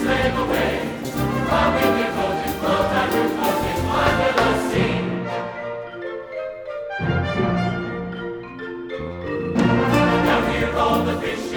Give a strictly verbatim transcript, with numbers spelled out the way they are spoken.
slave away, while we were floating, float and we're floating under the sea. Down here all the fish